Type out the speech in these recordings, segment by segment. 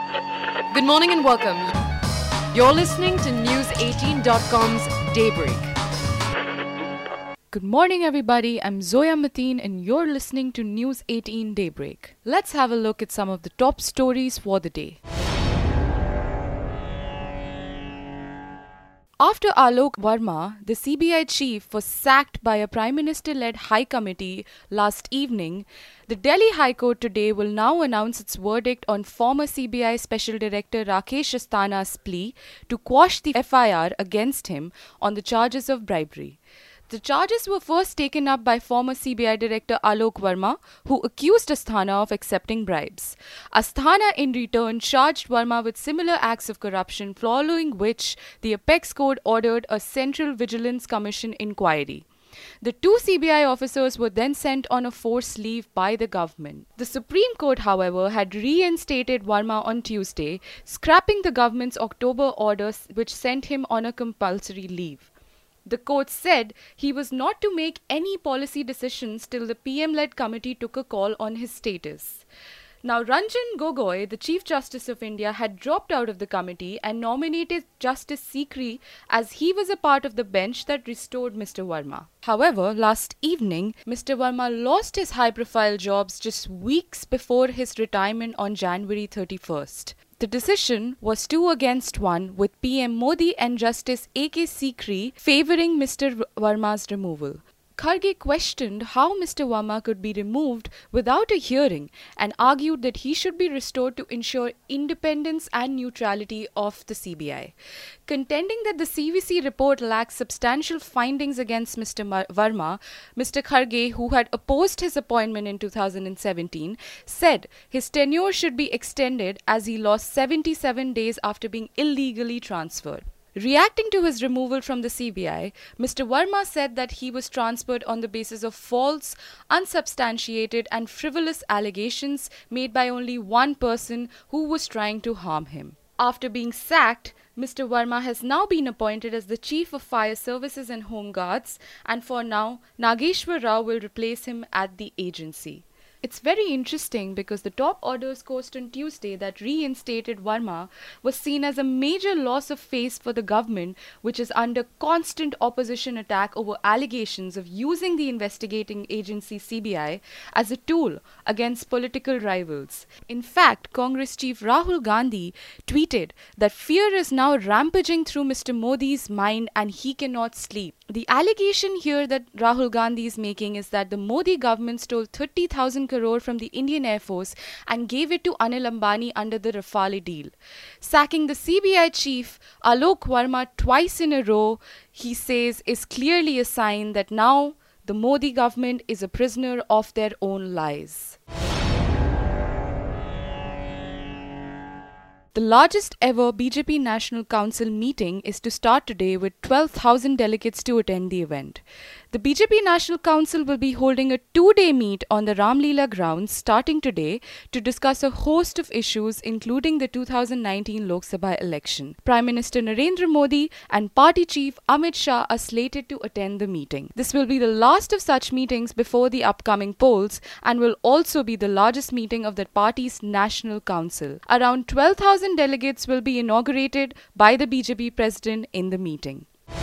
Good morning and welcome. You're listening to News18.com's Daybreak. Good morning, everybody. I'm Zoya Mateen, and you're listening to News 18 Daybreak. Let's have a look at some of the top stories for the day. After Alok Verma, the CBI chief, was sacked by a Prime Minister-led High Committee last evening, the Delhi High Court today will now announce its verdict on former CBI Special Director Rakesh Asthana's plea to quash the FIR against him on the charges of bribery. The charges were first taken up by former CBI Director Alok Verma, who accused Asthana of accepting bribes. Asthana, in return, charged Verma with similar acts of corruption, following which the Apex Court ordered a Central Vigilance Commission inquiry. The two CBI officers were then sent on a forced leave by the government. The Supreme Court, however, had reinstated Verma on Tuesday, scrapping the government's October orders which sent him on a compulsory leave. The court said he was not to make any policy decisions till the PM-led committee took a call on his status. Now, Ranjan Gogoi, the Chief Justice of India, had dropped out of the committee and nominated Justice Sikri, as he was a part of the bench that restored Mr. Verma. However, last evening, Mr. Verma lost his high-profile jobs just weeks before his retirement on January 31st. The decision was 2 against 1, with PM Modi and Justice A.K. Sikri favouring Mr. Verma's removal. Kharge questioned how Mr. Verma could be removed without a hearing and argued that he should be restored to ensure independence and neutrality of the CBI. Contending that the CVC report lacks substantial findings against Mr. Verma, Mr. Kharge, who had opposed his appointment in 2017, said his tenure should be extended as he lost 77 days after being illegally transferred. Reacting to his removal from the CBI, Mr. Verma said that he was transferred on the basis of false, unsubstantiated and frivolous allegations made by only one person who was trying to harm him. After being sacked, Mr. Verma has now been appointed as the Chief of Fire Services and Home Guards, and for now, Nageshwar Rao will replace him at the agency. It's very interesting because the top orders course on Tuesday that reinstated Verma was seen as a major loss of face for the government, which is under constant opposition attack over allegations of using the investigating agency CBI as a tool against political rivals. In fact, Congress chief Rahul Gandhi tweeted that fear is now rampaging through Mr. Modi's mind and he cannot sleep. The allegation here that Rahul Gandhi is making is that the Modi government stole 30,000 crore from the Indian Air Force and gave it to Anil Ambani under the Rafale deal. Sacking the CBI chief Alok Verma twice in a row, he says, is clearly a sign that now the Modi government is a prisoner of their own lies. The largest ever BJP National Council meeting is to start today with 12,000 delegates to attend the event. The BJP National Council will be holding a 2-day meet on the Ramleela grounds starting today to discuss a host of issues including the 2019 Lok Sabha election. Prime Minister Narendra Modi and Party Chief Amit Shah are slated to attend the meeting. This will be the last of such meetings before the upcoming polls and will also be the largest meeting of the party's National Council. Around 12,000 delegates will be inaugurated by the BJP president in the meeting.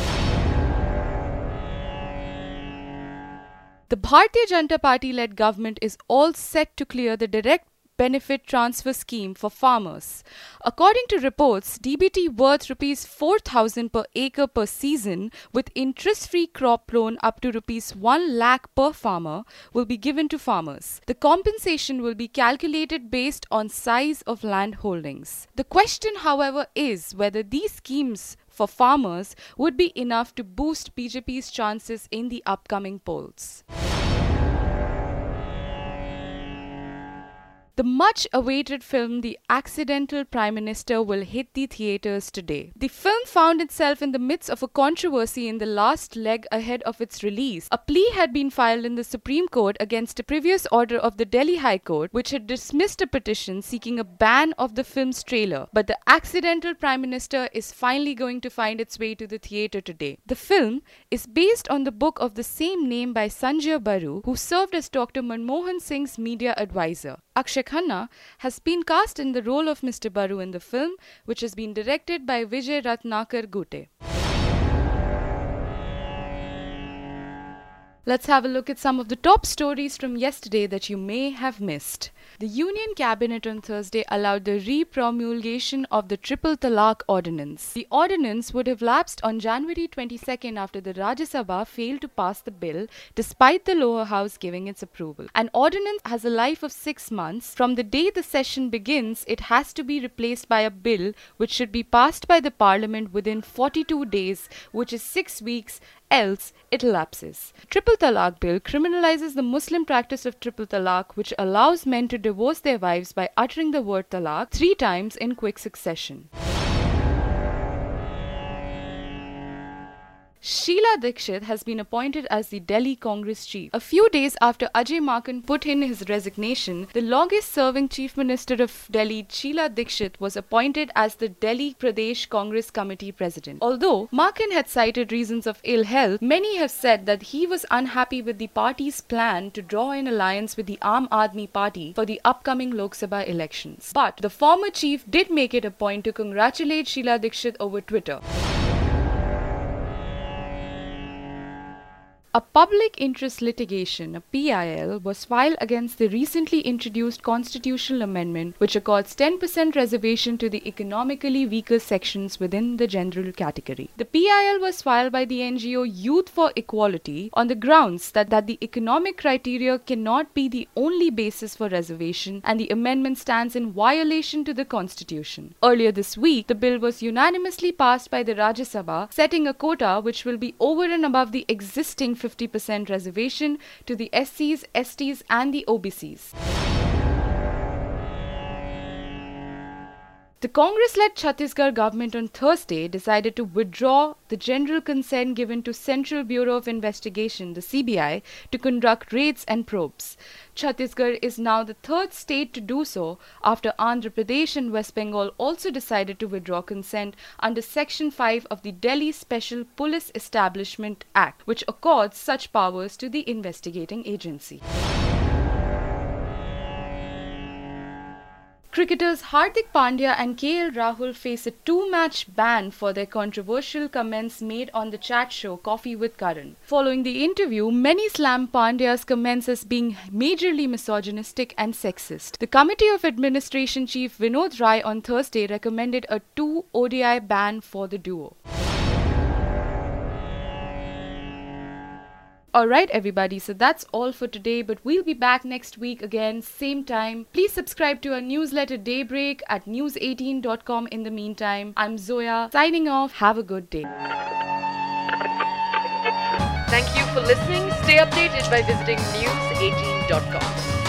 The Bharatiya Janata Party-led government is all set to clear the direct benefit transfer scheme for farmers. According to reports, DBT worth rupees 4,000 per acre per season with interest-free crop loan up to rupees 1 lakh per farmer will be given to farmers. The compensation will be calculated based on size of land holdings. The question, however, is whether these schemes for farmers would be enough to boost BJP's chances in the upcoming polls. The much-awaited film The Accidental Prime Minister will hit the theatres today. The film found itself in the midst of a controversy in the last leg ahead of its release. A plea had been filed in the Supreme Court against a previous order of the Delhi High Court, which had dismissed a petition seeking a ban of the film's trailer. But The Accidental Prime Minister is finally going to find its way to the theatre today. The film is based on the book of the same name by Sanjay Baru, who served as Dr. Manmohan Singh's media advisor. Akshay Khanna has been cast in the role of Mr. Baru in the film, which has been directed by Vijay Ratnakar Gute. Let's have a look at some of the top stories from yesterday that you may have missed. The Union Cabinet on Thursday allowed the re-promulgation of the Triple Talaq Ordinance. The ordinance would have lapsed on January 22nd after the Rajya Sabha failed to pass the bill despite the lower house giving its approval. An ordinance has a life of 6 months. From the day the session begins, it has to be replaced by a bill which should be passed by the Parliament within 42 days, which is 6 weeks, else it lapses. Triple Talaq Bill criminalizes the Muslim practice of Triple Talaq, which allows men to divorce their wives by uttering the word talaq 3 times in quick succession. Sheila Dikshit has been appointed as the Delhi Congress chief. A few days after Ajay Maken put in his resignation, the longest-serving Chief Minister of Delhi, Sheila Dikshit, was appointed as the Delhi Pradesh Congress Committee president. Although Maken had cited reasons of ill health, many have said that he was unhappy with the party's plan to draw an alliance with the Aam Aadmi Party for the upcoming Lok Sabha elections. But the former chief did make it a point to congratulate Sheila Dikshit over Twitter. A public interest litigation, a PIL, was filed against the recently introduced constitutional amendment which accords 10% reservation to the economically weaker sections within the general category. The PIL was filed by the NGO Youth for Equality on the grounds that the economic criteria cannot be the only basis for reservation and the amendment stands in violation to the constitution. Earlier this week, the bill was unanimously passed by the Rajya Sabha, setting a quota which will be over and above the existing 50% reservation to the SCs, STs and the OBCs. The Congress-led Chhattisgarh government on Thursday decided to withdraw the general consent given to Central Bureau of Investigation, the CBI, to conduct raids and probes. Chhattisgarh is now the third state to do so after Andhra Pradesh and West Bengal also decided to withdraw consent under Section 5 of the Delhi Special Police Establishment Act, which accords such powers to the investigating agency. Cricketers Hardik Pandya and KL Rahul face a 2-match ban for their controversial comments made on the chat show Coffee with Karan. Following the interview, many slammed Pandya's comments as being majorly misogynistic and sexist. The Committee of Administration Chief Vinod Rai on Thursday recommended a 2 ODI ban for the duo. Alright everybody, so that's all for today, but we'll be back next week again, same time. Please subscribe to our newsletter Daybreak at news18.com in the meantime. I'm Zoya, signing off. Have a good day. Thank you for listening. Stay updated by visiting news18.com.